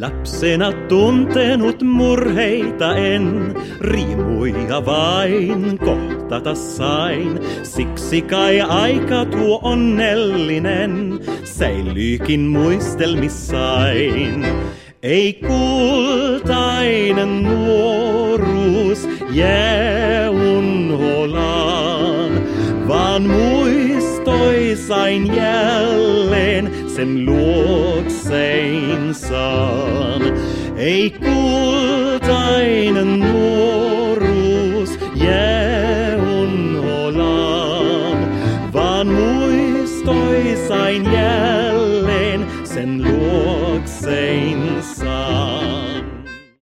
Lapsena tuntenut murheita en, riimuja vain kohtata sain. Siksi kai aika tuo onnellinen säilyykin muistelmissain. Ei kultainen nuoruus jää unholaan, vaan muistoisain jälleen sen luoksein saan. Ei kultainen nuoruus jää unholaan, vaan muistoisain jälleen sen luoksein saan.